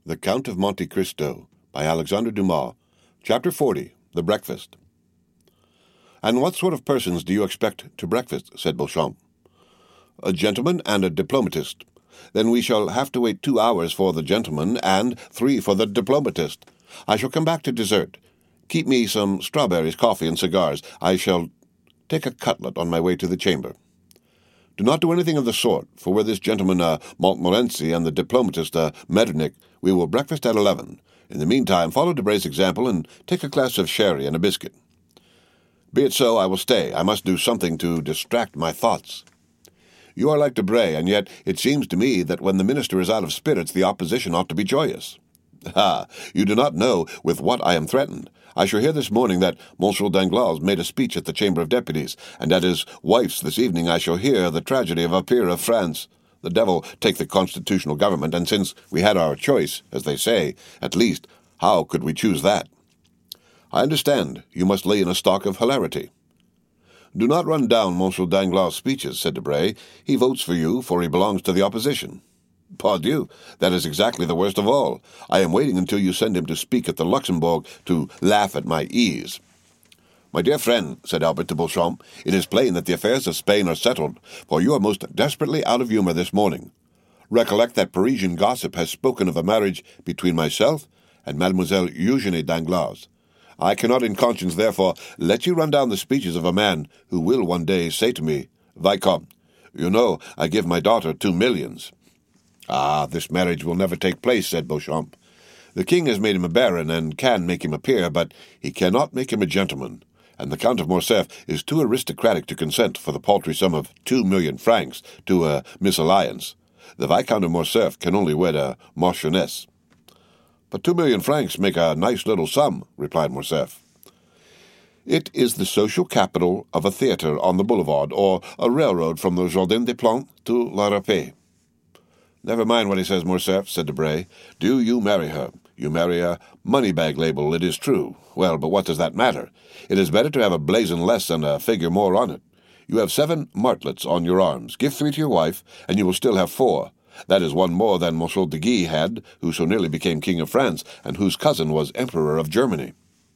The Count of Monte Cristo by Alexandre Dumas. Chapter 40. The Breakfast. "And what sort of persons do you expect to breakfast?" said Beauchamp. "A gentleman and a diplomatist. Then we shall have to wait 2 hours for the gentleman and 3 for the diplomatist. I shall come back to dessert. Keep me some strawberries, coffee, and cigars. I shall take a cutlet on my way to the chamber." "Do not do anything of the sort, for were this gentleman Montmorency and the diplomatist Metternich, we will breakfast at 11. In the meantime, follow Debray's example and take a glass of sherry and a biscuit." "Be it so, I will stay. I must do something to distract my thoughts." "You are like Debray, and yet it seems to me that when the minister is out of spirits, the opposition ought to be joyous." "Ah, you do not know with what I am threatened. I shall hear this morning that Monsieur Danglars made a speech at the Chamber of Deputies, and at his wife's this evening I shall hear the tragedy of a peer of France. The devil take the constitutional government, and since we had our choice, as they say, at least, how could we choose that?" "I understand. You must lay in a stock of hilarity." "Do not run down Monsieur Danglars' speeches," said Debray. "He votes for you, for he belongs to the opposition." "Pardieu, that is exactly the worst of all. I am waiting until you send him to speak at the Luxembourg to laugh at my ease." "My dear friend," said Albert to Beauchamp, "it is plain that the affairs of Spain are settled, for you are most desperately out of humour this morning. Recollect that Parisian gossip has spoken of a marriage between myself and Mademoiselle Eugénie Danglars. I cannot in conscience, therefore, let you run down the speeches of a man who will one day say to me, 'Vicomte, you know I give my daughter 2 millions. "Ah, this marriage will never take place," said Beauchamp. "The king has made him a baron, and can make him a peer, but he cannot make him a gentleman, and the Count of Morcerf is too aristocratic to consent for the paltry sum of 2,000,000 francs to a misalliance. The Viscount of Morcerf can only wed a marchioness." "But 2,000,000 francs make a nice little sum," replied Morcerf. "It is the social capital of a theatre on the boulevard, or a railroad from the Jardin des Plantes to La Râpée." "Never mind what he says, Morcerf," said Debray. "Do you marry her. You marry a money-bag label, it is true. Well, but what does that matter? It is better to have a blazon less than a figure more on it. You have 7 martlets on your arms. Give 3 to your wife, and you will still have 4. That is 1 more than Monsieur de Guise had, who so nearly became King of France, and whose cousin was Emperor of Germany."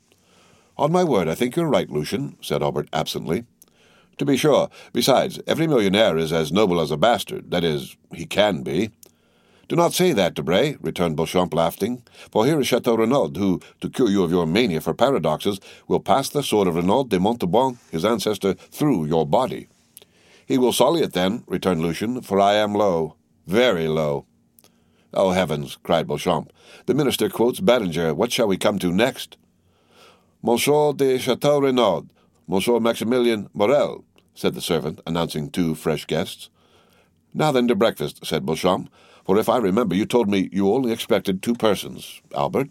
"On my word, I think you're right, Lucien," said Albert absently. "To be sure. Besides, every millionaire is as noble as a bastard. That is, he can be." "Do not say that, Debray," returned Beauchamp, laughing, "for here is Chateau Renaud, who, to cure you of your mania for paradoxes, will pass the sword of Renaud de Montauban, his ancestor, through your body." "He will sully it, then," returned Lucien, "for I am low, very low." "Oh, heavens!" cried Beauchamp. "The minister quotes Berenger. What shall we come to next?" "Monsieur de Chateau Renaud, Monsieur Maximilien Morrel," said the servant, announcing 2 fresh guests. "Now then to breakfast," said Beauchamp, "for if I remember, you told me you only expected 2 persons, Albert."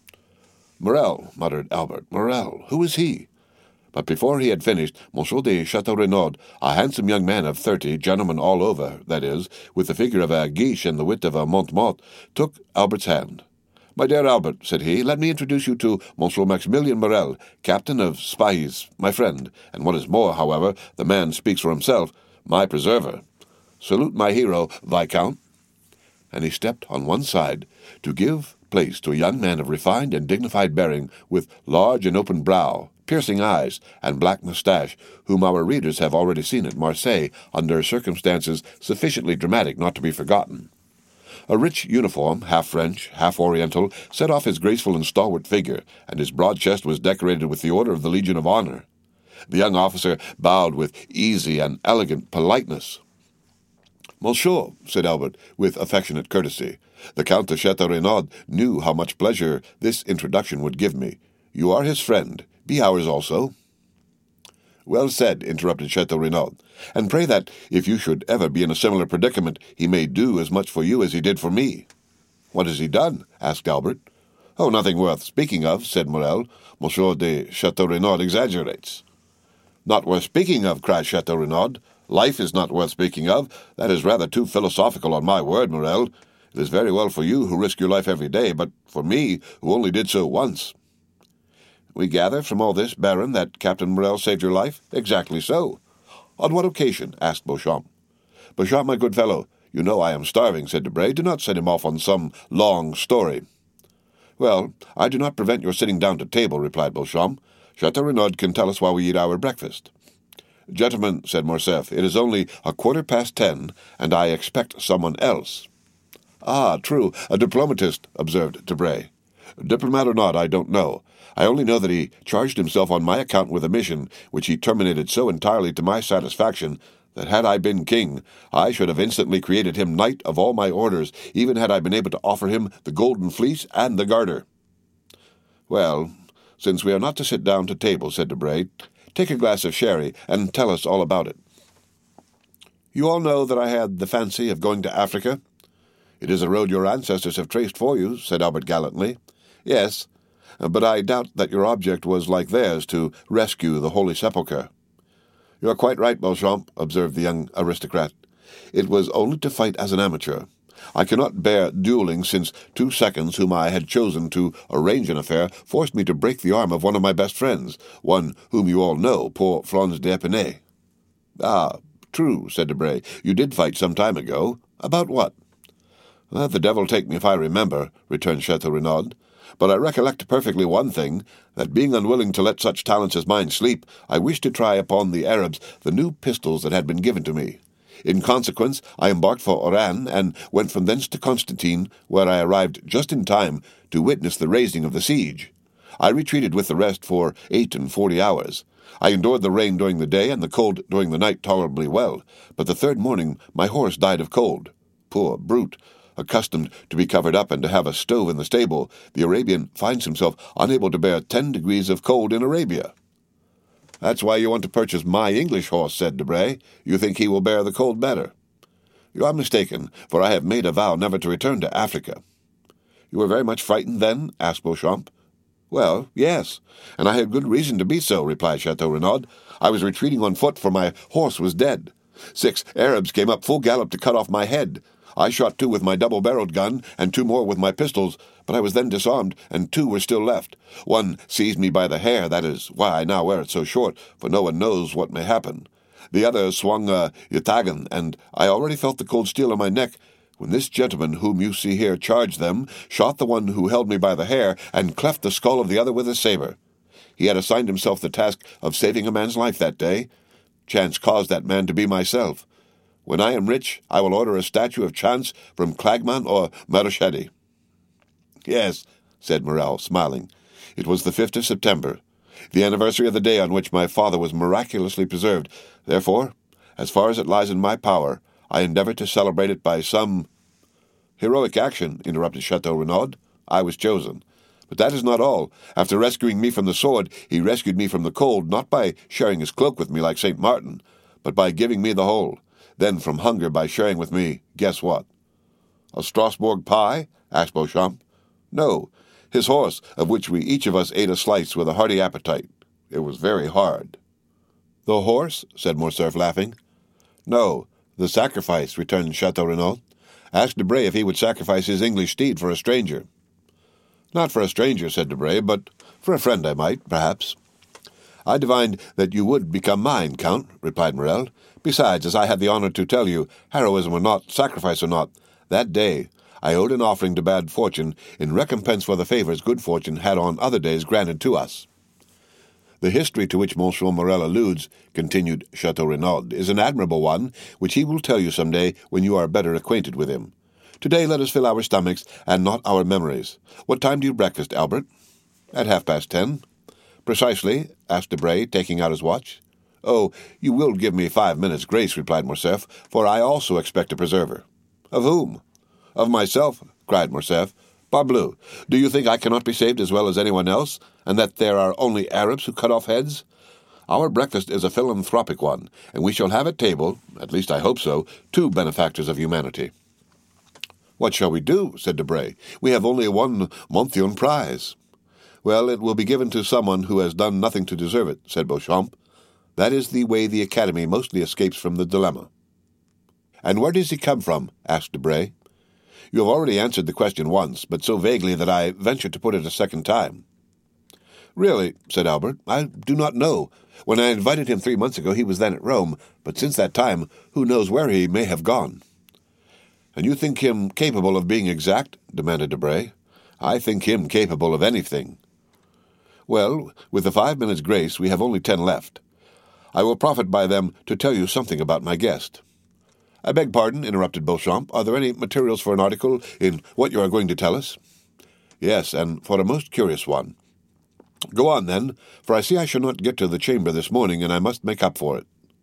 "Morrel," muttered Albert. "Morrel, who is he?" But before he had finished, Monsieur de Chateau Renaud, a handsome young man of 30, gentleman all over, that is, with the figure of a Guiche and the wit of a Montmartre, took Albert's hand. "My dear Albert," said he, "let me introduce you to Monsieur Maximilien Morrel, captain of Spahis, my friend, and what is more, however, the man speaks for himself, my preserver. Salute my hero, Viscount." And he stepped on one side to give place to a young man of refined and dignified bearing, with large and open brow, piercing eyes, and black moustache, whom our readers have already seen at Marseilles under circumstances sufficiently dramatic not to be forgotten. A rich uniform, half French, half Oriental, set off his graceful and stalwart figure, and his broad chest was decorated with the Order of the Legion of Honor. The young officer bowed with easy and elegant politeness. "Monsieur," said Albert, with affectionate courtesy, "the Count of Chateau Renaud knew how much pleasure this introduction would give me. You are his friend. Be ours also." "Well said," interrupted Chateau Renaud, "and pray that, if you should ever be in a similar predicament, he may do as much for you as he did for me." "What has he done?" asked Albert. "Oh, nothing worth speaking of," said Morrel. "Monsieur de Chateau Renaud exaggerates." "Not worth speaking of," cried Chateau Renaud. "Life is not worth speaking of. That is rather too philosophical on my word, Morrel. It is very well for you, who risk your life every day, but for me, who only did so once." "We gather from all this, Baron, that Captain Morrel saved your life?" "Exactly so." "On what occasion?" asked Beauchamp. "Beauchamp, my good fellow, "You know I am starving," said Debray. "Do not set him off on some long story." "Well, I do not prevent your sitting down to table," replied Beauchamp. "Chateau Renaud can tell us while we eat our breakfast." "Gentlemen," said Morcerf, "it is only 10:15, and I expect someone else." "Ah, true, a diplomatist," observed Debray. "Diplomat or not, I don't know. I only know that he charged himself on my account with a mission which he terminated so entirely to my satisfaction that had I been king, I should have instantly created him knight of all my orders, even had I been able to offer him the golden fleece and the garter." "Well, since we are not to sit down to table," said Debray, "take a glass of sherry and tell us all about it." "You all know that I had the fancy of going to Africa?" "It is a road your ancestors have traced for you," said Albert gallantly. "Yes, but I doubt that your object was like theirs, to rescue the Holy Sepulchre." "You are quite right, Beauchamp," observed the young aristocrat. "It was only to fight as an amateur. I cannot bear duelling, since 2 seconds whom I had chosen to arrange an affair forced me to break the arm of one of my best friends, one whom you all know, poor Franz d'Épinay." "Ah, true," said Debray. "You did fight some time ago. About what?" "The devil take me if I remember," returned Chateau Renaud. "But I recollect perfectly one thing, that being unwilling to let such talents as mine sleep, I wished to try upon the Arabs the new pistols that had been given to me. In consequence, I embarked for Oran, and went from thence to Constantine, where I arrived just in time to witness the raising of the siege. I retreated with the rest for 48 hours. I endured the rain during the day and the cold during the night tolerably well, but the third morning my horse died of cold. Poor brute! Accustomed to be covered up and to have a stove in the stable, the Arabian finds himself unable to bear 10 degrees of cold in Arabia." "That's why you want to purchase my English horse," said Debray. "You think he will bear the cold better." "You are mistaken, for I have made a vow never to return to Africa." "You were very much frightened, then?" asked Beauchamp. "Well, yes, and I had good reason to be so," replied Chateau Renaud. "I was retreating on foot, for my horse was dead. 6 Arabs came up full gallop to cut off my head. I shot 2 with my double-barreled gun, and 2 more with my pistols, but I was then disarmed, and 2 were still left. One seized me by the hair, that is why I now wear it so short, for no one knows what may happen. The other swung a yataghan, and I already felt the cold steel in my neck, when this gentleman whom you see here charged them, shot the one who held me by the hair, and cleft the skull of the other with a sabre. He had assigned himself the task of saving a man's life that day. Chance caused that man to be myself. When I am rich, I will order a statue of Chance from Clagman or Marochetti." "Yes," said Morrel, smiling. "It was the 5th of September, the anniversary of the day on which my father was miraculously preserved. Therefore, as far as it lies in my power, I endeavor to celebrate it by some—" "Heroic action," interrupted Chateau Renaud. "I was chosen. But that is not all. After rescuing me from the sword, he rescued me from the cold, not by sharing his cloak with me like St. Martin, but by giving me the whole. Then from hunger by sharing with me, guess what?" "A Strasbourg pie?" asked Beauchamp. "No, his horse, of which we each of us ate a slice with a hearty appetite. It was very hard." "The horse?" said Morcerf, laughing. "No, the sacrifice," returned Chateau Renaud. "Ask Debray if he would sacrifice his English steed for a stranger." "Not for a stranger," said Debray, "but for a friend I might, perhaps." "I divined that you would become mine, Count," replied Morrel. "Besides, as I had the honor to tell you, heroism or not, sacrifice or not, that day I owed an offering to bad fortune in recompense for the favors good fortune had on other days granted to us." "The history to which Monsieur Morrel alludes," continued Chateau Renaud, "is an admirable one, which he will tell you some day when you are better acquainted with him. Today let us fill our stomachs, and not our memories. What time do you breakfast, Albert?" "At 10:30. "Precisely?" asked Debray, taking out his watch. "Oh, you will give me 5 minutes' grace," replied Morcerf, "for I also expect a preserver." "Of whom?" "Of myself," cried Morcerf. "Parbleu, do you think I cannot be saved as well as anyone else, and that there are only Arabs who cut off heads? Our breakfast is a philanthropic one, and we shall have at table, at least I hope so, 2 benefactors of humanity." "What shall we do?" said Debray. "We have only 1 Monthion prize." "Well, it will be given to someone who has done nothing to deserve it," said Beauchamp. "That is the way the Academy mostly escapes from the dilemma." "And where does he come from?" asked Debray. "You have already answered the question once, but so vaguely that I venture to put it a second time." "Really," said Albert, "I do not know. When I invited him 3 months ago, he was then at Rome, but since that time, who knows where he may have gone?" "And you think him capable of being exact?" demanded Debray. "I think him capable of anything." "Well, with the 5 minutes' grace, we have only 10 left. I will profit by them to tell you something about my guest." "I beg pardon," interrupted Beauchamp. "Are there any materials for an article in what you are going to tell us?" "Yes, and for a most curious one." "Go on, then, for I see I shall not get to the chamber this morning, and I must make up for it."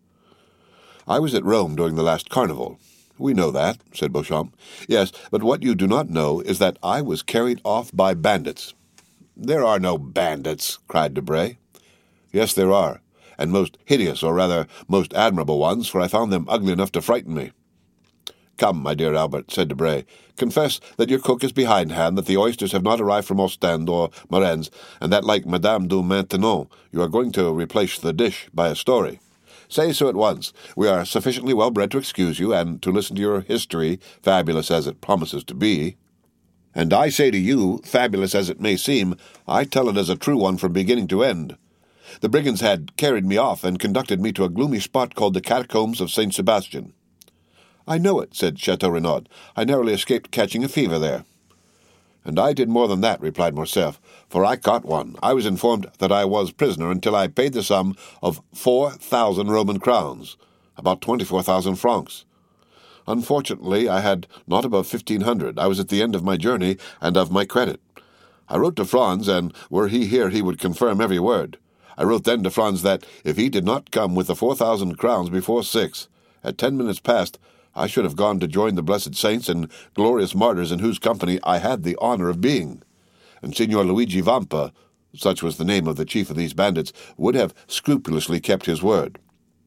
"I was at Rome during the last carnival." "We know that," said Beauchamp. "Yes, but what you do not know is that I was carried off by bandits." "There are no bandits," cried Debray. "Yes, there are, and most hideous, or rather most admirable ones, for I found them ugly enough to frighten me." "Come, my dear Albert," said Debray, "confess that your cook is behindhand, that the oysters have not arrived from Ostend or Marennes, and that, like Madame du Maintenon, you are going to replace the dish by a story. Say so at once. We are sufficiently well bred to excuse you, and to listen to your history, fabulous as it promises to be. And I say to you, fabulous as it may seem, I tell it as a true one from beginning to end. The brigands had carried me off and conducted me to a gloomy spot called the Catacombs of St. Sebastian." "I know it," said Chateau Renaud. "I narrowly escaped catching a fever there." "And I did more than that," replied Morcerf, "for I caught one. I was informed that I was prisoner until I paid the sum of 4,000 Roman crowns, about 24,000 francs. Unfortunately, I had not above 1,500. I was at the end of my journey and of my credit. I wrote to Franz, and were he here he would confirm every word. I wrote then to Franz that, if he did not come with the 4,000 crowns before 6, at 10 minutes past, I should have gone to join the blessed saints and glorious martyrs in whose company I had the honor of being. And Signor Luigi Vampa, such was the name of the chief of these bandits, would have scrupulously kept his word.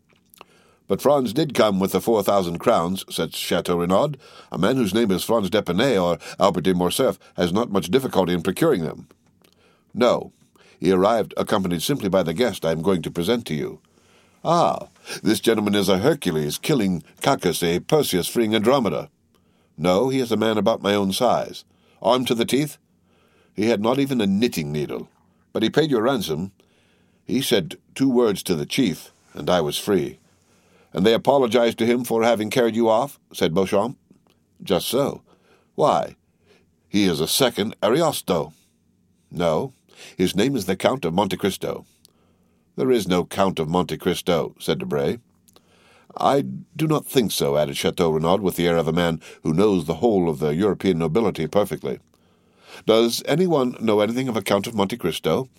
But Franz did come with the 4,000 crowns," said Chateau Renaud. "A man whose name is Franz d'Epinay or Albert de Morcerf has not much difficulty in procuring them." "No, he arrived accompanied simply by the guest I am going to present to you." "Ah, this gentleman is a Hercules killing Cacus, a Perseus freeing Andromeda." "No, he is a man about my own size." "Armed to the teeth?" "He had not even a knitting needle." "But he paid your ransom?" "He said 2 words to the chief, and I was free." "And they apologized to him for having carried you off?" said Beauchamp. "Just so." "Why?" "He is a second Ariosto." "No, his name is the Count of Monte Cristo." "There is no Count of Monte Cristo," said Debray. "I do not think so," added Chateau Renaud with the air of a man who knows the whole of the European nobility perfectly. "Does anyone know anything of a Count of Monte Cristo?"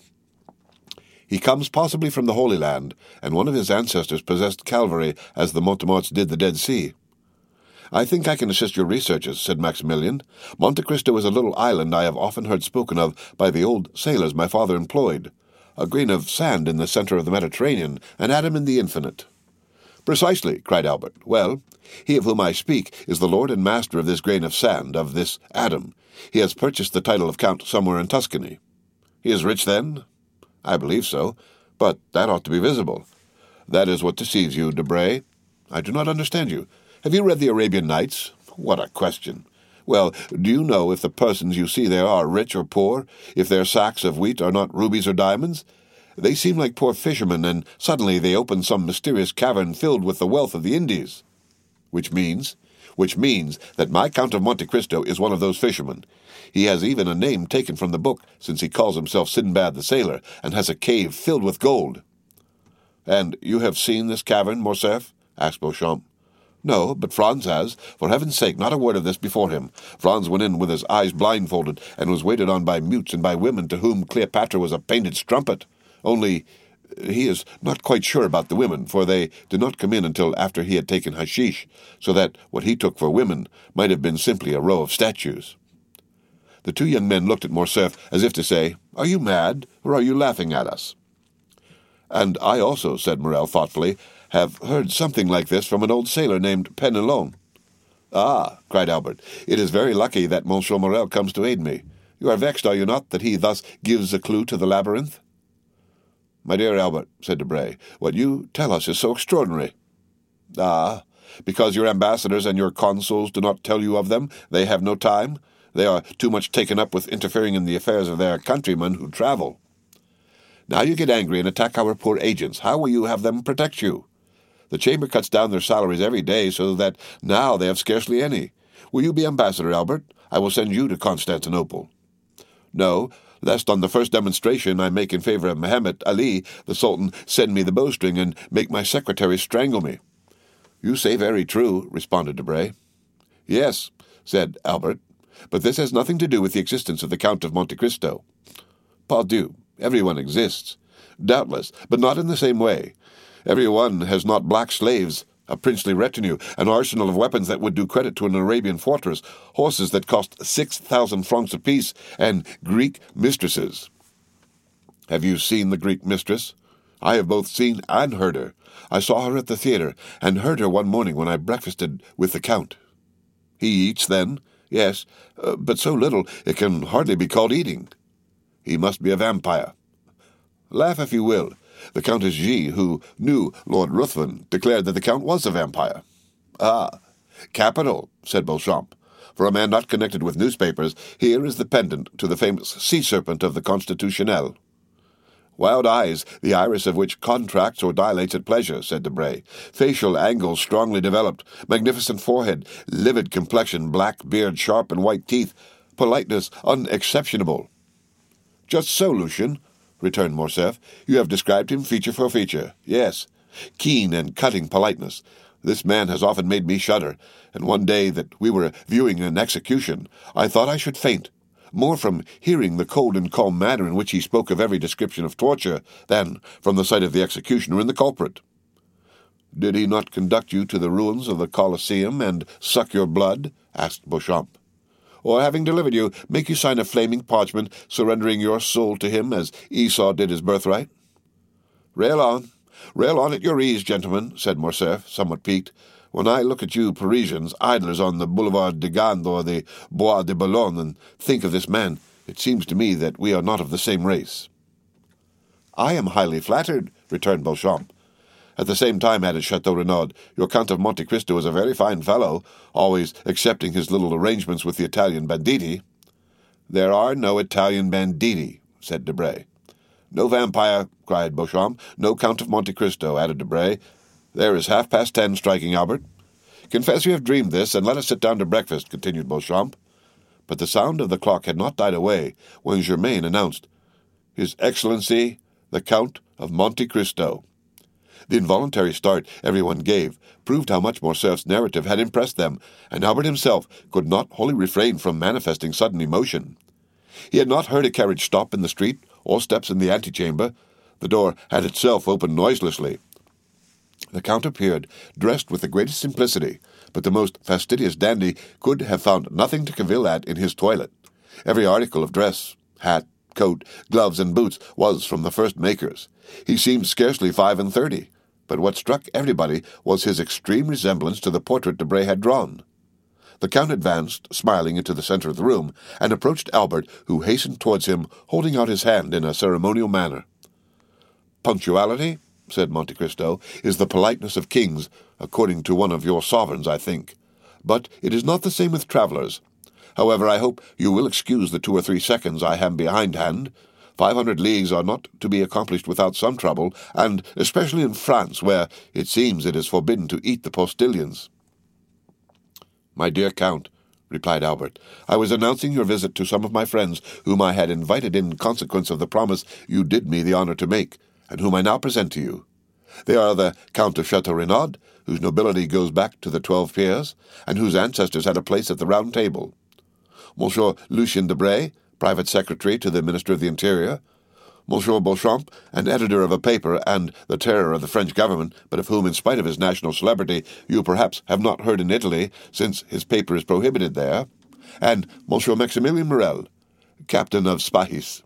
"He comes possibly from the Holy Land, and one of his ancestors possessed Calvary as the Montemarts did the Dead Sea." "I think I can assist your researches," said Maximilian. "Monte Cristo is a little island I have often heard spoken of by the old sailors my father employed. A grain of sand in the center of the Mediterranean, an atom in the infinite." "Precisely," cried Albert. "Well, he of whom I speak is the lord and master of this grain of sand, of this atom. He has purchased the title of Count somewhere in Tuscany." "He is rich, then?" "I believe so, but that ought to be visible." "That is what deceives you, Debray." "I do not understand you. Have you read the Arabian Nights?" "What a question!" "Well, do you know if the persons you see there are rich or poor, if their sacks of wheat are not rubies or diamonds? They seem like poor fishermen, and suddenly they open some mysterious cavern filled with the wealth of the Indies." "Which means?" "Which means that my Count of Monte Cristo is one of those fishermen. He has even a name taken from the book, since he calls himself Sinbad the Sailor, and has a cave filled with gold." "And you have seen this cavern, Morcerf?" asked Beauchamp. "No, but Franz has. For heaven's sake, not a word of this before him. Franz went in with his eyes blindfolded, and was waited on by mutes and by women to whom Cleopatra was a painted strumpet. Only he is not quite sure about the women, for they did not come in until after he had taken hashish, so that what he took for women might have been simply a row of statues." The 2 young men looked at Morcerf as if to say, "Are you mad, or are you laughing at us?" "And I also," said Morrel thoughtfully, "have heard something like this from an old sailor named Penelon." "Ah," cried Albert, "it is very lucky that Monsieur Morrel comes to aid me. You are vexed, are you not, that he thus gives a clue to the labyrinth?" "My dear Albert," said Debray, "what you tell us is so extraordinary." "Ah, because your ambassadors and your consuls do not tell you of them, they have no time. They are too much taken up with interfering in the affairs of their countrymen who travel. Now you get angry and attack our poor agents. How will you have them protect you? The Chamber cuts down their salaries every day, so that now they have scarcely any. Will you be ambassador, Albert? I will send you to Constantinople. No, lest on the first demonstration I make in favor of Mehemet Ali, the Sultan send me the bowstring and make my secretary strangle me. You say very true, responded Debray. Yes, said Albert, but this has nothing to do with the existence of the Count of Monte Cristo. Pardieu, everyone exists. Doubtless, but not in the same way. Everyone has not black slaves, a princely retinue, an arsenal of weapons that would do credit to an Arabian fortress, horses that cost 6,000 francs apiece, and Greek mistresses. Have you seen the Greek mistress? I have both seen and heard her. I saw her at the theatre, and heard her one morning when I breakfasted with the Count. He eats, then? Yes, but so little it can hardly be called eating. He must be a vampire. Laugh if you will. The Countess G., who knew Lord Ruthven, declared that the Count was a vampire. Ah, capital, said Beauchamp. For a man not connected with newspapers, here is the pendant to the famous sea serpent of the Constitutionnel. Wild eyes, the iris of which contracts or dilates at pleasure, said Debray. Facial angles strongly developed, magnificent forehead, livid complexion, black beard, sharp and white teeth, politeness unexceptionable. Just so, Lucien, returned Morcerf. You have described him feature for feature. Yes, keen and cutting politeness. This man has often made me shudder, and one day that we were viewing an execution, I thought I should faint, more from hearing the cold and calm manner in which he spoke of every description of torture than from the sight of the executioner and the culprit. Did he not conduct you to the ruins of the Colosseum and suck your blood? Asked Beauchamp. Or, having delivered you, make you sign a flaming parchment, surrendering your soul to him as Esau did his birthright? Rail on at your ease, gentlemen, said Morcerf, somewhat piqued. When I look at you Parisians, idlers on the Boulevard de Gand or the Bois de Boulogne, and think of this man, it seems to me that we are not of the same race. I am highly flattered, returned Beauchamp. At the same time, added Chateau Renaud, your Count of Monte Cristo is a very fine fellow, always accepting his little arrangements with the Italian banditti. There are no Italian banditti, said Debray. No vampire, cried Beauchamp. No Count of Monte Cristo, added Debray. There is 10:30 striking, Albert. Confess you have dreamed this, and let us sit down to breakfast, continued Beauchamp. But the sound of the clock had not died away when Germain announced, His Excellency, the Count of Monte Cristo. The involuntary start everyone gave proved how much Morcerf's narrative had impressed them, and Albert himself could not wholly refrain from manifesting sudden emotion. He had not heard a carriage stop in the street or steps in the antechamber. The door had itself opened noiselessly. The Count appeared, dressed with the greatest simplicity, but the most fastidious dandy could have found nothing to cavil at in his toilet. Every article of dress, hat, coat, gloves, and boots was from the first makers. He seemed scarcely 35, but what struck everybody was his extreme resemblance to the portrait Debray had drawn. The Count advanced, smiling, into the center of the room, and approached Albert, who hastened towards him, holding out his hand in a ceremonial manner. Punctuality, said Monte Cristo, is the politeness of kings, according to one of your sovereigns, I think. But it is not the same with travellers. However, I hope you will excuse the 2 or 3 seconds I am behindhand. 500 leagues are not to be accomplished without some trouble, and especially in France, where it seems it is forbidden to eat the postilions. My dear Count, replied Albert, I was announcing your visit to some of my friends whom I had invited in consequence of the promise you did me the honour to make, and whom I now present to you. They are the Count of Chateau Renaud, whose nobility goes back to the 12 peers, and whose ancestors had a place at the Round Table. Monsieur Lucien Debray, private secretary to the Minister of the Interior, Monsieur Beauchamp, an editor of a paper and the terror of the French government, but of whom, in spite of his national celebrity, you perhaps have not heard in Italy, since his paper is prohibited there, and Monsieur Maximilien Morel, captain of Spahis.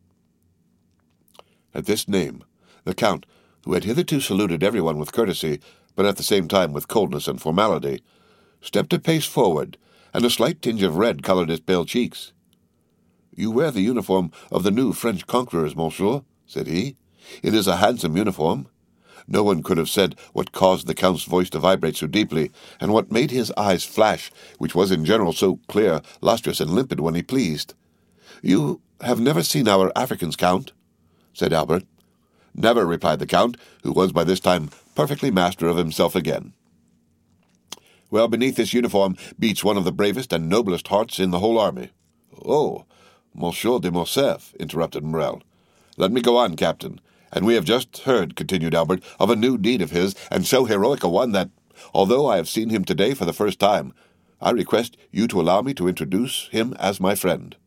At this name, the Count, who had hitherto saluted everyone with courtesy, but at the same time with coldness and formality, stepped a pace forward, and a slight tinge of red coloured his pale cheeks. You wear the uniform of the new French conquerors, monsieur, said he. It is a handsome uniform. No one could have said what caused the Count's voice to vibrate so deeply, and what made his eyes flash, which was in general so clear, lustrous, and limpid when he pleased. You have never seen our Africans, Count? Said Albert. Never, replied the Count, who was by this time perfectly master of himself again. Well, beneath this uniform beats one of the bravest and noblest hearts in the whole army." "Oh, Monsieur de Morcerf," interrupted Morrel. "Let me go on, Captain. And we have just heard," continued Albert, "of a new deed of his, and so heroic a one that, although I have seen him today for the first time, I request you to allow me to introduce him as my friend."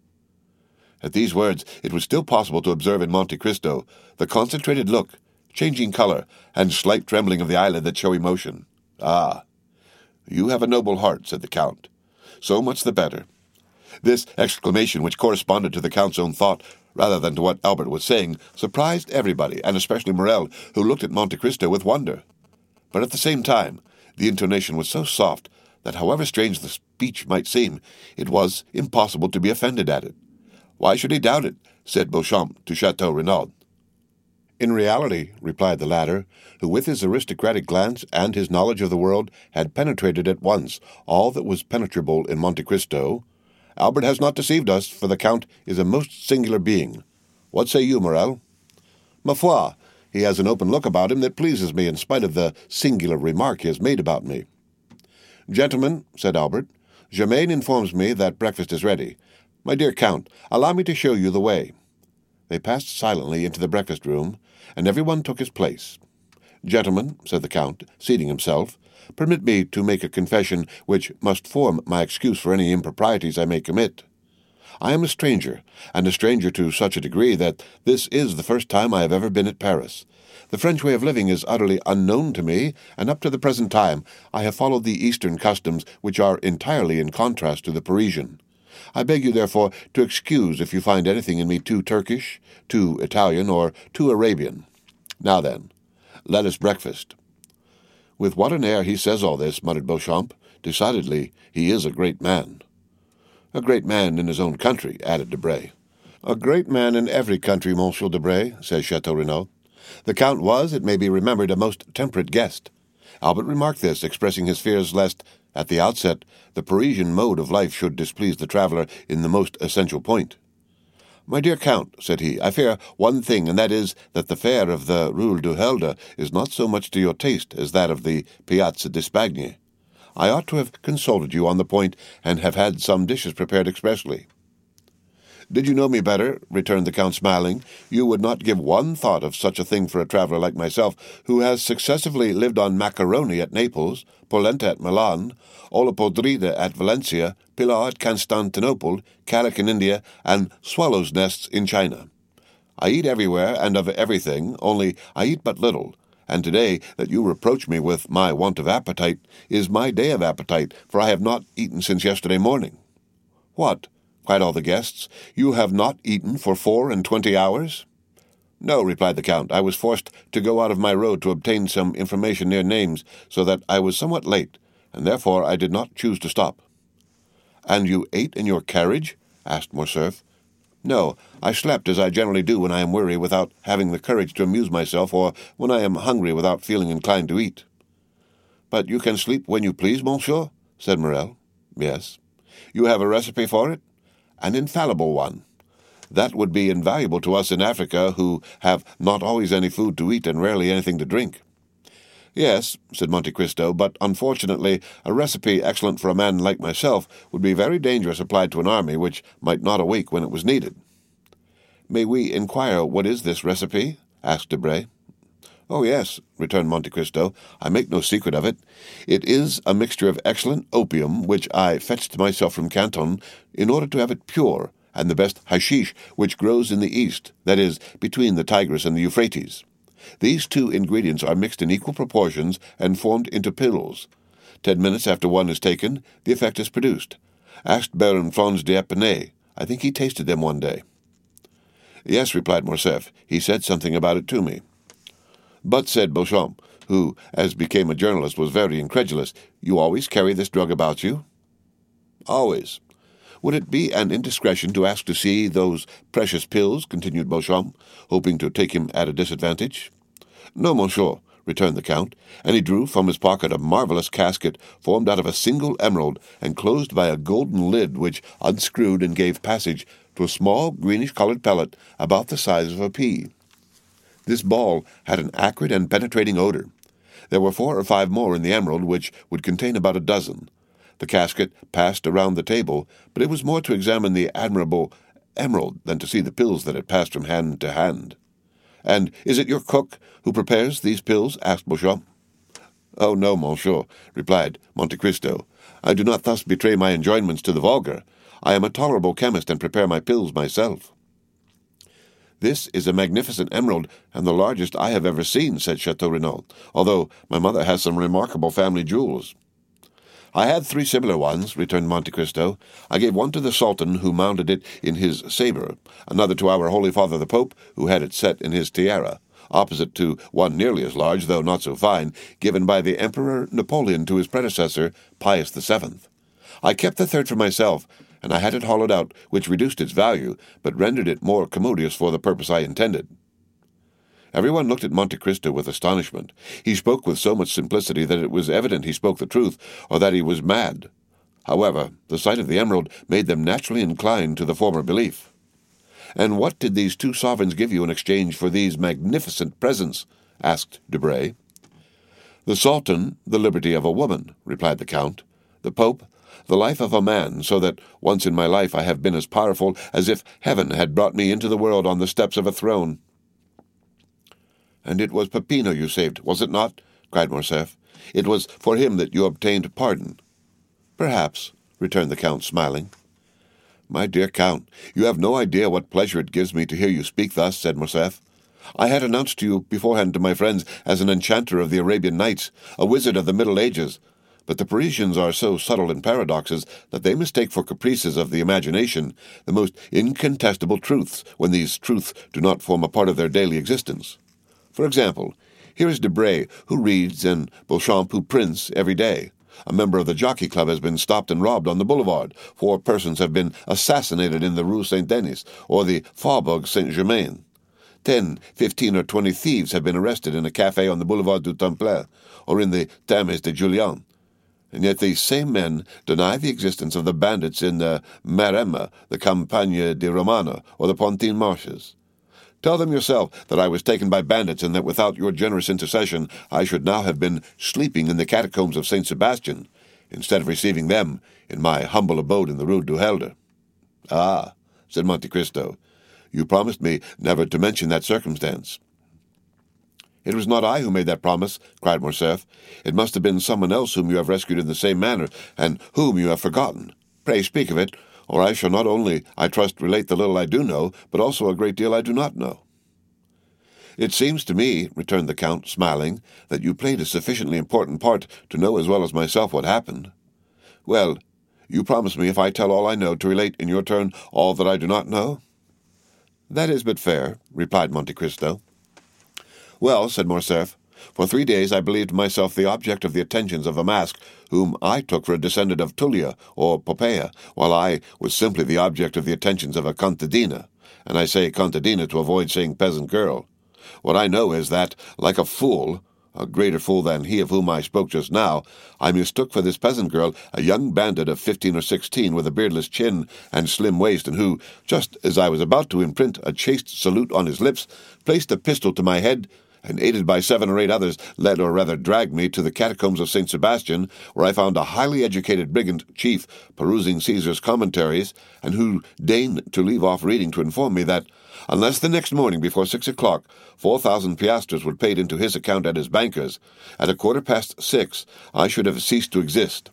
At these words it was still possible to observe in Monte Cristo the concentrated look, changing color, and slight trembling of the eyelid that show emotion. "Ah, you have a noble heart," said the Count. "So much the better." This exclamation, which corresponded to the Count's own thought rather than to what Albert was saying, surprised everybody, and especially Morrel, who looked at Monte Cristo with wonder. But at the same time, the intonation was so soft that however strange the speech might seem, it was impossible to be offended at it. "Why should he doubt it?" said Beauchamp to Chateau Renaud. "In reality," replied the latter, who with his aristocratic glance and his knowledge of the world had penetrated at once all that was penetrable in Monte Cristo, "Albert has not deceived us, for the Count is a most singular being. What say you, Morrel?" "Ma foi, he has an open look about him that pleases me in spite of the singular remark he has made about me." "Gentlemen," said Albert, "Germain informs me that breakfast is ready. My dear Count, allow me to show you the way." They passed silently into the breakfast-room, and everyone took his place. "Gentlemen," said the Count, seating himself, "permit me to make a confession which must form my excuse for any improprieties I may commit. I am a stranger, and a stranger to such a degree that this is the first time I have ever been at Paris. The French way of living is utterly unknown to me, and up to the present time I have followed the Eastern customs, which are entirely in contrast to the Parisian. I beg you, therefore, to excuse if you find anything in me too Turkish, too Italian, or too Arabian. Now then, let us breakfast." "With what an air he says all this," muttered Beauchamp. "Decidedly, he is a great man." "A great man in his own country," added Debray. "A great man in every country, Monsieur Debray," said Chateau Renaud. "The Count was, it may be remembered, a most temperate guest." Albert remarked this, expressing his fears lest, at the outset, the Parisian mode of life should displease the traveller in the most essential point. "My dear Count," said he, "I fear one thing, and that is that the fare of the Rue du Helder is not so much to your taste as that of the Piazza di Spagna. I ought to have consulted you on the point, and have had some dishes prepared expressly." "Did you know me better," returned the Count, smiling, "you would not give one thought of such a thing for a traveller like myself, who has successively lived on macaroni at Naples, polenta at Milan, olla podrida at Valencia, pilau at Constantinople, calic in India, and swallows' nests in China. I eat everywhere and of everything, only I eat but little, and today that you reproach me with my want of appetite is my day of appetite, for I have not eaten since yesterday morning." "What?" cried all the guests. "You have not eaten for 24 hours?" "No," replied the Count. "I was forced to go out of my road to obtain some information near Nimes, so that I was somewhat late, and therefore I did not choose to stop." "And you ate in your carriage?" asked Morcerf. "No, I slept as I generally do when I am weary without having the courage to amuse myself, or when I am hungry without feeling inclined to eat." "But you can sleep when you please, monsieur?" said Morrel. "Yes." "You have a recipe for it?" "An infallible one." "That would be invaluable to us in Africa, who have not always any food to eat and rarely anything to drink." "Yes," said Monte Cristo, "but unfortunately a recipe excellent for a man like myself would be very dangerous applied to an army which might not awake when it was needed." "May we inquire what is this recipe?" asked Debray. "Oh, yes," returned Monte Cristo, "I make no secret of it. It is a mixture of excellent opium, which I fetched myself from Canton, in order to have it pure, and the best hashish, which grows in the east, that is, between the Tigris and the Euphrates. These two ingredients are mixed in equal proportions and formed into pills. 10 minutes after one is taken, the effect is produced. Ask Baron Franz d'Epinay. I think he tasted them one day." "Yes," replied Morcerf, "he said something about it to me." "But," said Beauchamp, who, as became a journalist, was very incredulous, "you always carry this drug about you?" "Always." "Would it be an indiscretion to ask to see those precious pills?" continued Beauchamp, hoping to take him at a disadvantage. "No, monsieur," returned the Count, and he drew from his pocket a marvelous casket formed out of a single emerald and closed by a golden lid which unscrewed and gave passage to a small greenish-colored pellet about the size of a pea. This ball had an acrid and penetrating odor. There were 4 or 5 more in the emerald, which would contain about a dozen. The casket passed around the table, but it was more to examine the admirable emerald than to see the pills that had passed from hand to hand. "And is it your cook who prepares these pills?" asked Beauchamp. "Oh, no, monsieur," replied Monte Cristo. "I do not thus betray my enjoyments to the vulgar. I am a tolerable chemist and prepare my pills myself." "This is a magnificent emerald, and the largest I have ever seen," said Chateau Renaud, "although my mother has some remarkable family jewels." "I had 3 similar ones," returned Monte Cristo. "I gave one to the Sultan, who mounted it in his sabre, another to our Holy Father the Pope, who had it set in his tiara, opposite to one nearly as large, though not so fine, given by the Emperor Napoleon to his predecessor, Pius VII. I kept the third for myself, and I had it hollowed out, which reduced its value, but rendered it more commodious for the purpose I intended." Everyone looked at Monte Cristo with astonishment. He spoke with so much simplicity that it was evident he spoke the truth, or that he was mad. However, the sight of the emerald made them naturally inclined to the former belief. "And what did these 2 sovereigns give you in exchange for these magnificent presents?" asked Debray. "The Sultan, the liberty of a woman," replied the Count. "The Pope, the life of a man, so that once in my life I have been as powerful as if heaven had brought me into the world on the steps of a throne." "And it was Peppino you saved, was it not?" cried Morcerf. "It was for him that you obtained pardon." "Perhaps," returned the Count, smiling. "My dear Count, you have no idea what pleasure it gives me to hear you speak thus," said Morcerf. "I had announced you beforehand to my friends as an enchanter of the Arabian Nights, a wizard of the Middle Ages, but the Parisians are so subtle in paradoxes that they mistake for caprices of the imagination the most incontestable truths, when these truths do not form a part of their daily existence. For example, here is Debray, who reads, and Beauchamp, who prints every day. A member of the Jockey Club has been stopped and robbed on the boulevard. 4 persons have been assassinated in the Rue Saint-Denis, or the Faubourg Saint-Germain. 10, 15, or 20 thieves have been arrested in a café on the Boulevard du Temple, or in the Thermes de Julian. And yet these same men deny the existence of the bandits in the Maremma, the Campagna di Romana, or the Pontine Marshes. Tell them yourself that I was taken by bandits, and that without your generous intercession I should now have been sleeping in the catacombs of St. Sebastian, instead of receiving them in my humble abode in the Rue du Helder." "Ah," said Monte Cristo, "you promised me never to mention that circumstance." "It was not I who made that promise," cried Morcerf. "It must have been someone else whom you have rescued in the same manner, and whom you have forgotten. Pray speak of it, or I shall not only, I trust, relate the little I do know, but also a great deal I do not know." "It seems to me," returned the Count, smiling, "that you played a sufficiently important part to know as well as myself what happened. Well, you promise me, if I tell all I know, to relate in your turn all that I do not know?" "That is but fair," replied Monte Cristo. "Well," said Morcerf, "for 3 days I believed myself the object of the attentions of a mask whom I took for a descendant of Tullia or Poppaea, while I was simply the object of the attentions of a contadina, and I say contadina to avoid saying peasant girl. What I know is that, like a fool, a greater fool than he of whom I spoke just now, I mistook for this peasant girl a young bandit of 15 or 16 with a beardless chin and slim waist, and who, just as I was about to imprint a chaste salute on his lips, placed a pistol to my head, and, aided by 7 or 8 others, led or rather dragged me to the catacombs of St. Sebastian, where I found a highly educated brigand chief perusing Caesar's commentaries, and who deigned to leave off reading to inform me that, unless the next morning before 6 o'clock 4,000 piastres were paid into his account at his banker's, at 6:15 I should have ceased to exist.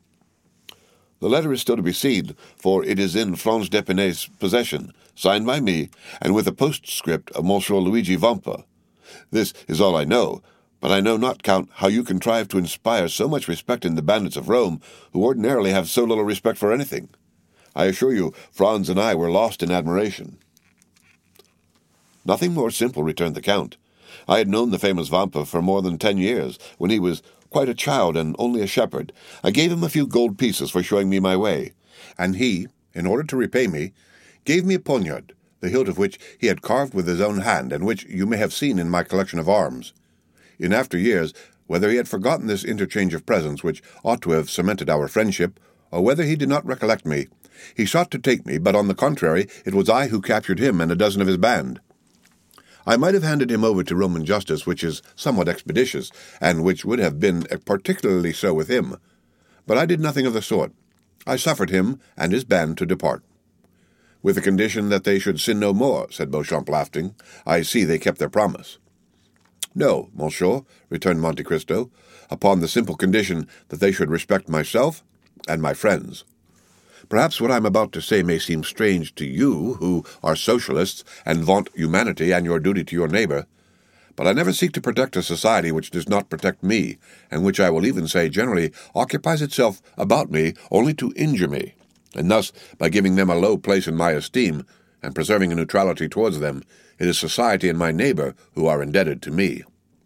The letter is still to be seen, for it is in Franz d'Epinay's possession, signed by me, and with a postscript of Monsieur Luigi Vampa. This is all I know, but I know not, Count, how you contrive to inspire so much respect in the bandits of Rome, who ordinarily have so little respect for anything. I assure you, Franz and I were lost in admiration." "Nothing more simple," returned the Count. "I had known the famous Vampa for more than 10 years, when he was quite a child and only a shepherd. I gave him a few gold pieces for showing me my way, and he, in order to repay me, gave me a poniard, the hilt of which he had carved with his own hand, and which you may have seen in my collection of arms. In after years, whether he had forgotten this interchange of presents, which ought to have cemented our friendship, or whether he did not recollect me, he sought to take me, but on the contrary, it was I who captured him and a dozen of his band. I might have handed him over to Roman justice, which is somewhat expeditious, and which would have been particularly so with him. But I did nothing of the sort. I suffered him and his band to depart. With the condition that they should sin no more, said Beauchamp, laughing. I see they kept their promise. No, monsieur, returned Monte Cristo, upon the simple condition that they should respect myself and my friends. Perhaps what I am about to say may seem strange to you, who are socialists and vaunt humanity and your duty to your neighbor, but I never seek to protect a society which does not protect me, and which I will even say generally occupies itself about me only to injure me, and thus, by giving them a low place in my esteem, and preserving a neutrality towards them, it is society and my neighbor who are indebted to me.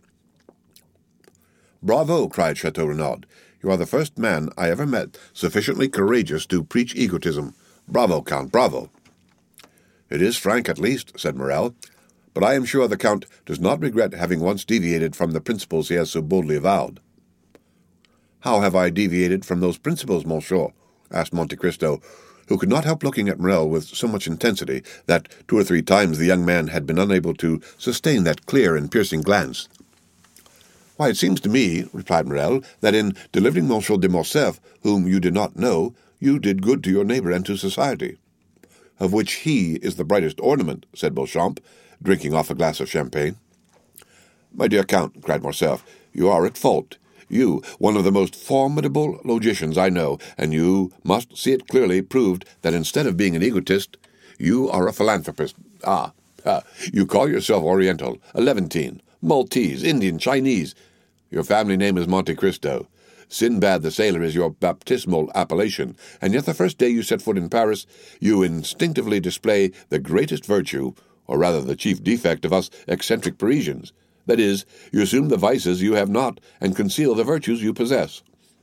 Bravo, cried Chateau Renaud. You are the first man I ever met sufficiently courageous to preach egotism. Bravo, Count, bravo. It is frank, at least, said Morel, but I am sure the Count does not regret having once deviated from the principles he has so boldly avowed. How have I deviated from those principles, monsieur? Asked Monte Cristo, who could not help looking at Morel with so much intensity that 2 or 3 times the young man had been unable to sustain that clear and piercing glance. Why, it seems to me, replied Morel, that in delivering Monsieur de Morcerf, whom you did not know, you did good to your neighbor and to society. Of which he is the brightest ornament, said Beauchamp, drinking off a glass of champagne. My dear Count, cried Morcerf, you are at fault. You, one of the most formidable logicians I know, and you must see it clearly proved that instead of being an egotist, you are a philanthropist. You call yourself Oriental, a Levantine, Maltese, Indian, Chinese. Your family name is Monte Cristo. Sinbad the Sailor is your baptismal appellation, and yet the first day you set foot in Paris, you instinctively display the greatest virtue, or rather the chief defect of us eccentric Parisians. That is, you assume the vices you have not, and conceal the virtues you possess.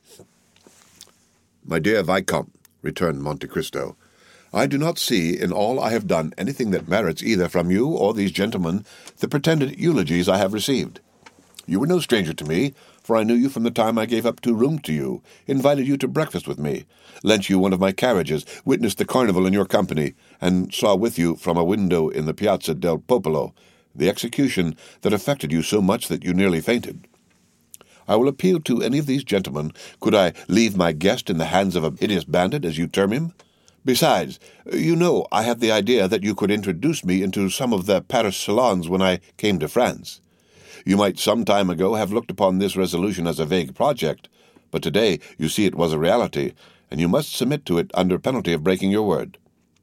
My dear Viscount, returned Monte Cristo, I do not see in all I have done anything that merits either from you or these gentlemen the pretended eulogies I have received. You were no stranger to me, for I knew you from the time I gave up 2 rooms to you, invited you to breakfast with me, lent you one of my carriages, witnessed the carnival in your company, and saw with you from a window in the Piazza del Popolo the execution that affected you so much that you nearly fainted. I will appeal to any of these gentlemen, could I leave my guest in the hands of a hideous bandit, as you term him? Besides, you know I had the idea that you could introduce me into some of the Paris salons when I came to France. You might some time ago have looked upon this resolution as a vague project, but today you see it was a reality, and you must submit to it under penalty of breaking your word.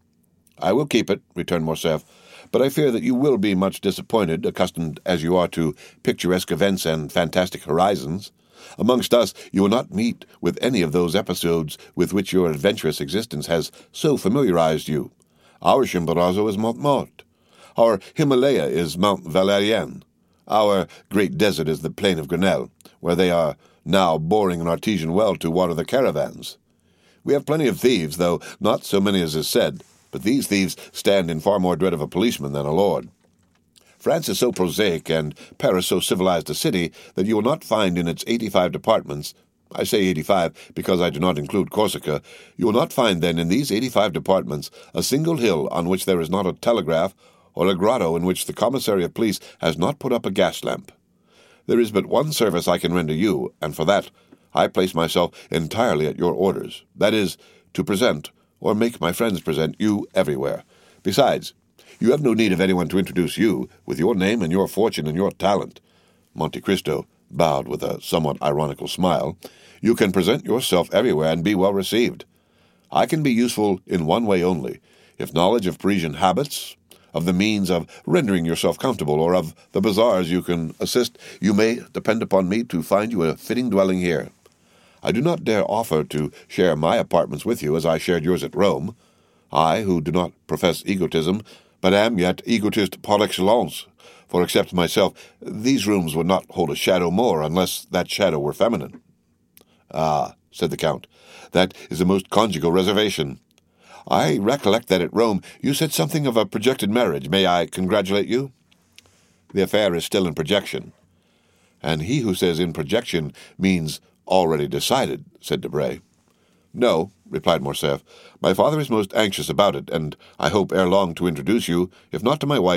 I will keep it, returned Morcerf, but I fear that you will be much disappointed, accustomed as you are to picturesque events and fantastic horizons. Amongst us you will not meet with any of those episodes with which your adventurous existence has so familiarized you. Our Chimborazo is Montmartre. Our Himalaya is Mount Valérien. Our great desert is the plain of Grenelle, where they are now boring an artesian well to water the caravans. We have plenty of thieves, though not so many as is said, but these thieves stand in far more dread of a policeman than a lord. France is so prosaic and Paris so civilized a city that you will not find in its 85 departments, I say 85 because I do not include Corsica, you will not find then in these 85 departments a single hill on which there is not a telegraph or a grotto in which the commissary of police has not put up a gas lamp. There is but one service I can render you, and for that I place myself entirely at your orders, that is, to present, or make my friends present, you everywhere. Besides, you have no need of anyone to introduce you, with your name and your fortune and your talent. Monte Cristo bowed with a somewhat ironical smile. You can present yourself everywhere and be well received. I can be useful in one way only, if knowledge of Parisian habits, of the means of rendering yourself comfortable, or of the bazaars you can assist, you may depend upon me to find you a fitting dwelling here. I do not dare offer to share my apartments with you as I shared yours at Rome. I, who do not profess egotism, but am yet egotist par excellence, for except myself, these rooms would not hold a shadow more unless that shadow were feminine. Ah, said the Count, that is a most conjugal reservation. I recollect that at Rome you said something of a projected marriage. May I congratulate you? The affair is still in projection. And he who says in projection means already decided, said Debray. No, replied Morcerf. My father is most anxious about it, and I hope ere long to introduce you, if not to my wife,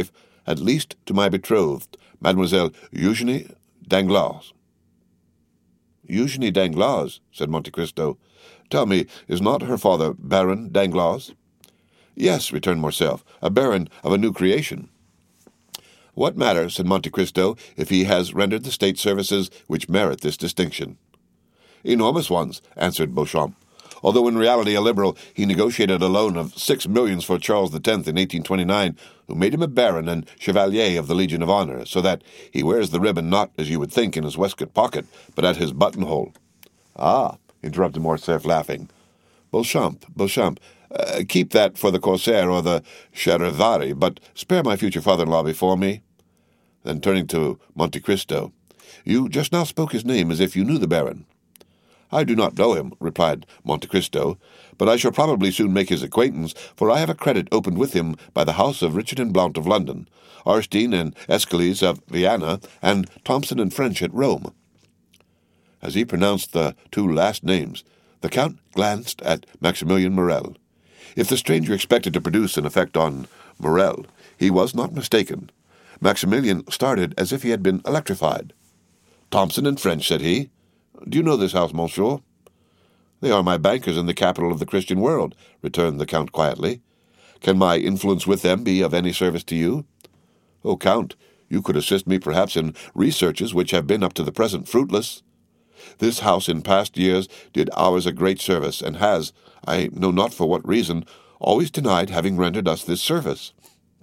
at least to my betrothed, Mademoiselle Eugenie Danglars." "Eugenie Danglars," said Monte Cristo. "Tell me, is not her father Baron Danglars?" "Yes," returned Morcerf, "a baron of a new creation." "What matter," said Monte Cristo, "if he has rendered the state services which merit this distinction?" "Enormous ones," answered Beauchamp. "Although in reality a liberal, he negotiated a loan of 6 millions for Charles X in 1829, who made him a baron and chevalier of the Legion of Honor, so that he wears the ribbon not, as you would think, in his waistcoat pocket, but at his buttonhole." "Ah," interrupted Morcerf, laughing. Beauchamp, keep that for the Corsair or the Charivari, but spare my future father-in-law before me." Then turning to Monte Cristo, "You just now spoke his name as if you knew the baron." "I do not know him," replied Monte Cristo, "but I shall probably soon make his acquaintance, for I have a credit opened with him by the house of Richard and Blount of London, Arstein and Escalise of Vienna, and Thompson and French at Rome." As he pronounced the two last names, the Count glanced at Maximilien Morrel. If the stranger expected to produce an effect on Morrel, he was not mistaken. Maximilien started as if he had been electrified. "Thompson and French," said he. "Do you know this house, monsieur?" "They are my bankers in the capital of the Christian world," returned the Count quietly. "Can my influence with them be of any service to you?" "Oh, Count, you could assist me perhaps in researches which have been up to the present fruitless. This house in past years did ours a great service, and has, I know not for what reason, always denied having rendered us this service."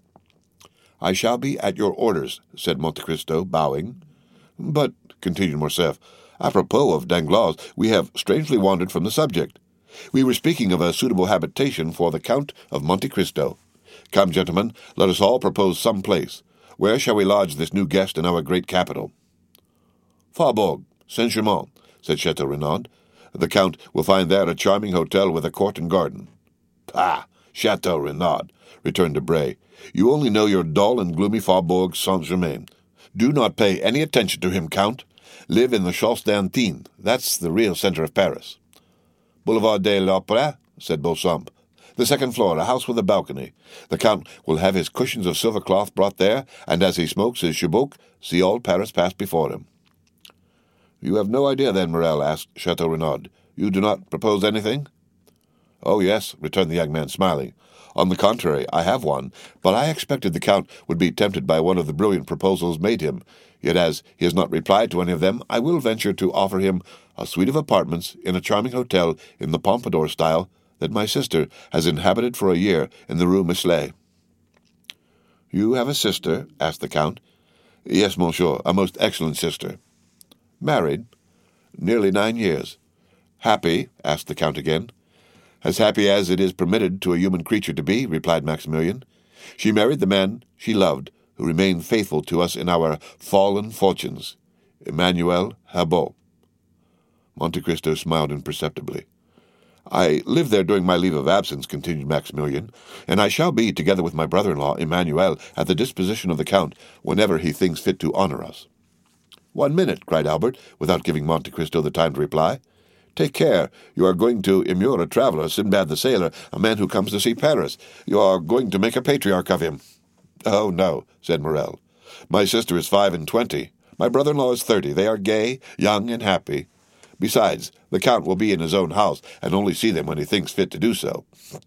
"I shall be at your orders," said Monte Cristo, bowing. "But," continued Morcerf, "apropos of Danglars, we have strangely wandered from the subject. We were speaking of a suitable habitation for the Count of Monte Cristo. Come, gentlemen, let us all propose some place. Where shall we lodge this new guest in our great capital?" "Faubourg Saint-Germain," said Chateau Renaud. "The Count will find there a charming hotel with a court and garden." "Pah! Chateau Renaud," returned Debray. "You only know your dull and gloomy Faubourg Saint-Germain. Do not pay any attention to him, Count. Live in the Champs d'Antin. That's the real centre of Paris." "Boulevard de l'Opéra," said Beauchamp. "The second floor, a house with a balcony. The Count will have his cushions of silver cloth brought there, and as he smokes his chibouque, see all Paris pass before him." "You have no idea, then, Morrel?" asked Chateau Renaud. "You do not propose anything?" "Oh, yes," returned the young man, smiling. "On the contrary, I have one, but I expected the Count would be tempted by one of the brilliant proposals made him. Yet as he has not replied to any of them, I will venture to offer him a suite of apartments in a charming hotel in the Pompadour style that my sister has inhabited for a year in the Rue Michelet." "You have a sister?" asked the Count. "Yes, monsieur, a most excellent sister." "Married?" "Nearly 9 years." "Happy?" asked the Count again. "As happy as it is permitted to a human creature to be," replied Maximilien. "She married the man she loved, who remained faithful to us in our fallen fortunes, Emmanuel Habot." Monte Cristo smiled imperceptibly. "I lived there during my leave of absence," continued Maximilien, "and I shall be, together with my brother-in-law, Emmanuel, at the disposition of the Count whenever he thinks fit to honor us." "1 minute," cried Albert, without giving Monte Cristo the time to reply. "Take care. You are going to immure a traveler, Sinbad the sailor, a man who comes to see Paris. You are going to make a patriarch of him." "Oh, no," said Morrel. "My sister is 25. My brother-in-law is 30. They are gay, young, and happy. Besides, the Count will be in his own house, and only see them when he thinks fit to do so."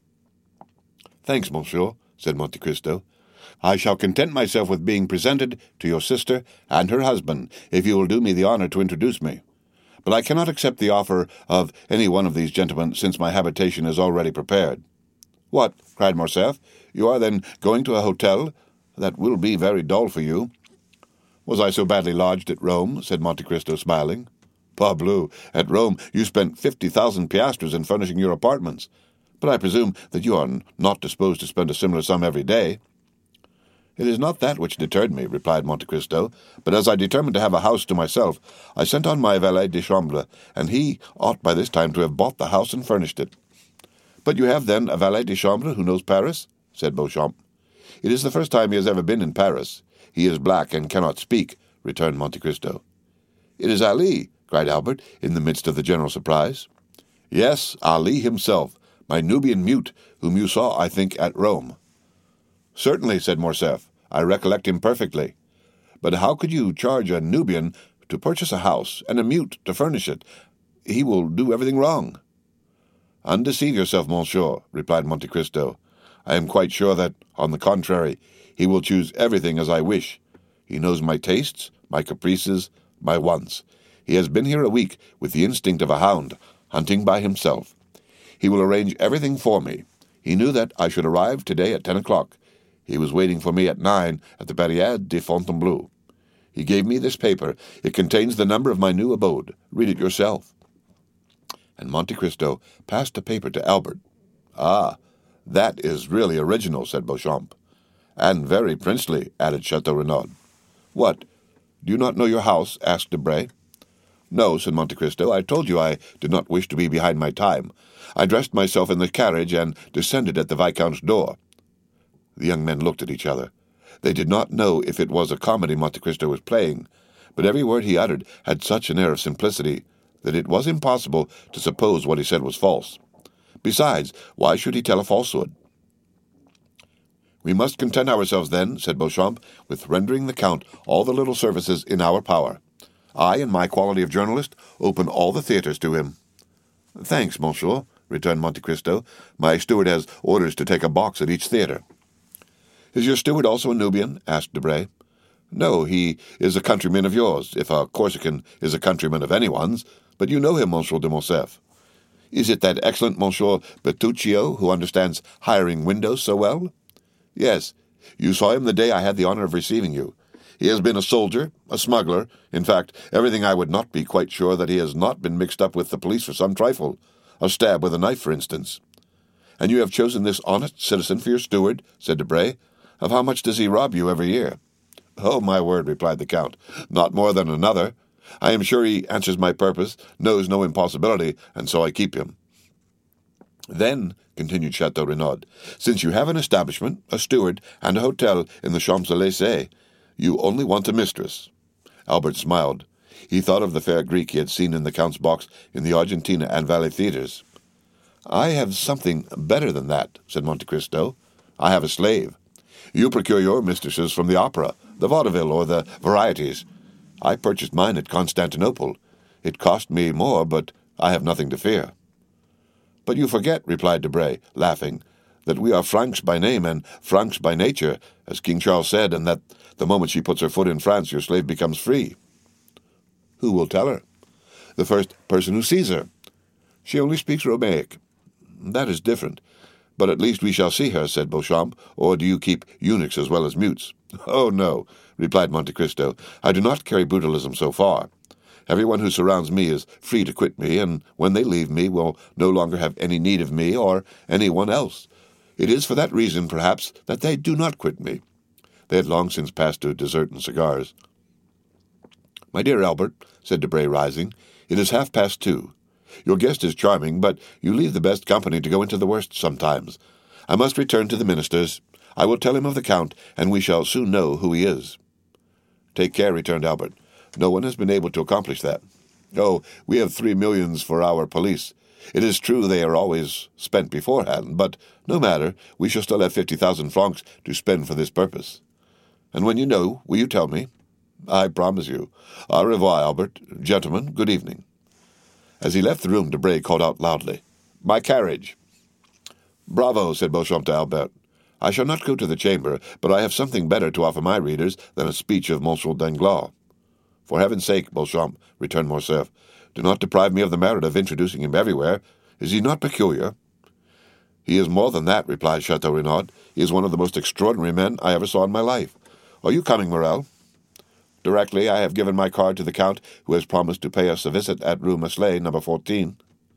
"Thanks, monsieur," said Monte Cristo. "I shall content myself with being presented to your sister and her husband, if you will do me the honor to introduce me. But I cannot accept the offer of any one of these gentlemen, since my habitation is already prepared." "What?" cried Morcerf. "You are then going to a hotel? That will be very dull for you." "Was I so badly lodged at Rome?" said Monte Cristo, smiling. "Parbleu, at Rome you spent 50,000 piastres in furnishing your apartments. But I presume that you are not disposed to spend a similar sum every day." "It is not that which deterred me," replied Monte Cristo, "but as I determined to have a house to myself, I sent on my valet de chambre, and he ought by this time to have bought the house and furnished it." "But you have, then, a valet de chambre who knows Paris?" said Beauchamp. "It is the first time he has ever been in Paris. He is black and cannot speak," returned Monte Cristo. "It is Ali!" cried Albert, in the midst of the general surprise. "Yes, Ali himself, my Nubian mute, whom you saw, I think, at Rome." "Certainly," said Morcerf. I recollect him perfectly. But how could you charge a Nubian to purchase a house and a mute to furnish it? He will do everything wrong." "Undeceive yourself, monsieur," replied Monte Cristo. "I am quite sure that, on the contrary, he will choose everything as I wish. He knows my tastes, my caprices, my wants. He has been here a week with the instinct of a hound, hunting by himself. He will arrange everything for me. He knew that I should arrive today at 10 o'clock. He was waiting for me at 9 at the Barrière de Fontainebleau. He gave me this paper. It contains the number of my new abode. Read it yourself." And Monte Cristo passed a paper to Albert. "Ah, that is really original," said Beauchamp. "And very princely," added Chateau Renaud. "What, do you not know your house?" asked Debray. "No," said Monte Cristo. "I told you I did not wish to be behind my time. I dressed myself in the carriage and descended at the Viscount's door." The young men looked at each other. They did not know if it was a comedy Monte Cristo was playing, but every word he uttered had such an air of simplicity that it was impossible to suppose what he said was false. Besides, why should he tell a falsehood? "We must content ourselves, then," said Beauchamp, "with rendering the Count all the little services in our power. I, in my quality of journalist, open all the theatres to him." "Thanks, monsieur," returned Monte Cristo. "My steward has orders to take a box at each theatre." "Is your steward also a Nubian?" asked Debray. "No, he is a countryman of yours, if a Corsican is a countryman of anyone's, but you know him, Monsieur de Morcerf. Is it that excellent Monsieur Bertuccio who understands hiring windows so well?" "Yes, you saw him the day I had the honor of receiving you. He has been a soldier, a smuggler, in fact, everything. I would not be quite sure that he has not been mixed up with the police for some trifle, a stab with a knife, for instance." "And you have chosen this honest citizen for your steward?" said Debray. "Of how much does he rob you every year?" "Oh, my word," replied the Count, "not more than another. I am sure he answers my purpose, knows no impossibility, and so I keep him." "Then," continued Chateau Renaud, "since you have an establishment, a steward, and a hotel in the Champs-Élysées, you only want a mistress." Albert smiled. He thought of the fair Greek he had seen in the Count's box in the Argentina and Valley theatres. "I have something better than that," said Monte Cristo. "I have a slave. You procure your mistresses from the opera, the vaudeville, or the varieties. I purchased mine at Constantinople. It cost me more, but I have nothing to fear." "But you forget," replied Debray, laughing, "that we are Franks by name and Franks by nature, as King Charles said, and that the moment she puts her foot in France, your slave becomes free." "Who will tell her?" "The first person who sees her. She only speaks Romaic." "That is different. But at least we shall see her," said Beauchamp. "Or do you keep eunuchs as well as mutes?" "Oh, no," replied Monte Cristo. "I do not carry brutalism so far. Everyone who surrounds me is free to quit me, and when they leave me will no longer have any need of me or any one else. It is for that reason, perhaps, that they do not quit me." They had long since passed to dessert and cigars. "My dear Albert," said Debray, rising, "it is 2:30. Your guest is charming, but you leave the best company to go into the worst sometimes. I must return to the minister's. I will tell him of the Count, and we shall soon know who he is." "Take care," returned Albert. "No one has been able to accomplish that. Oh, we have 3 millions for our police. It is true they are always spent beforehand, but no matter, we shall still have 50,000 francs to spend for this purpose. And when you know, will you tell me?" "I promise you. Au revoir, Albert. Gentlemen, good evening." As he left the room, Debray called out loudly, "My carriage!" "Bravo," said Beauchamp to Albert. "I shall not go to the chamber, but I have something better to offer my readers than a speech of Monsieur Danglars." "For heaven's sake, Beauchamp," returned Morcerf, "do not deprive me of the merit of introducing him everywhere. Is he not peculiar?" "He is more than that," replied Chateau Renaud. "He is one of the most extraordinary men I ever saw in my life. Are you coming, Morrel?" "Directly. I have given my card to the Count, who has promised to pay us a visit at Rue Meslay, number 14.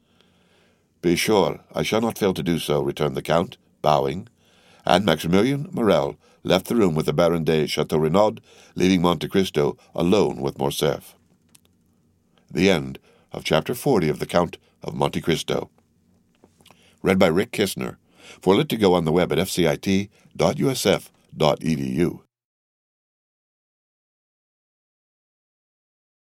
"Be sure I shall not fail to do so," returned the Count, bowing, and Maximilien Morrel left the room with the Baron de Chateau Renaud, leaving Monte Cristo alone with Morcerf. The end of Chapter 40 of The Count of Monte Cristo. Read by Rick Kistner. For Lit to go on the web at fcit.usf.edu.